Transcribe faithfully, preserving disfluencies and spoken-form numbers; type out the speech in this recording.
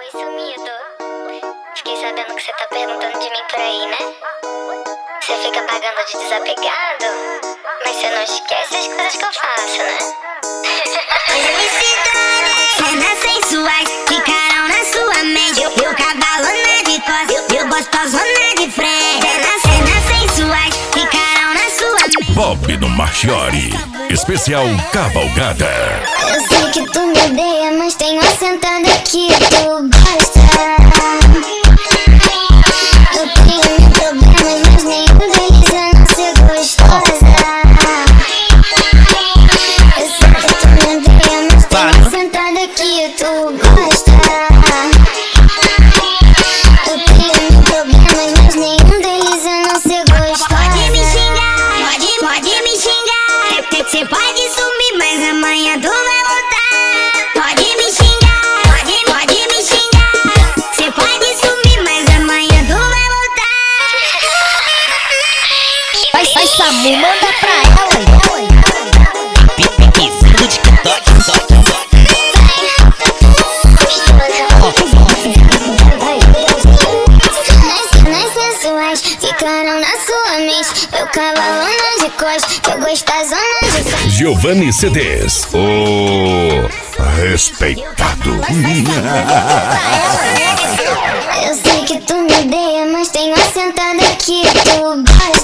Oi, sumido. Fiquei sabendo que você tá perguntando de mim por aí, né? Você fica pagando de desapegado, mas você não esquece as coisas que eu faço, né? Cenas sensuais ficarão na sua mente. Meu cavalo na de costas, meu gostosona de frente. Cenas sensuais ficarão na sua mente. Bob do Marchiori, especial Cavalgada. Eu sei que tu me odeia, mas tenho assentado aqui, tu gosta. Eu tenho mil problemas, mas nenhum deles é não ser gostosa. Eu sei que tu me odeia, mas tenho assentado aqui, tu gosta. Eu tenho mil problemas, mas nenhum deles é não ser gostosa. Pode me xingar, pode, pode me xingar. Você pode sumir, mas amanhã tu vai voltar. Pode me xingar, pode, pode me xingar. Você pode sumir, mas amanhã tu vai voltar. Vai, vai, Samu, manda pra ela. Pipizinho do TikTok, toque, toque. Cenas sensuais ficaram na sua mente. Meu cavalo de costas, eu gostosona de frente. Giovanni C Ds, o respeitado. Eu sei que tu me odeia, mas tenho assentado aqui, tu gosta.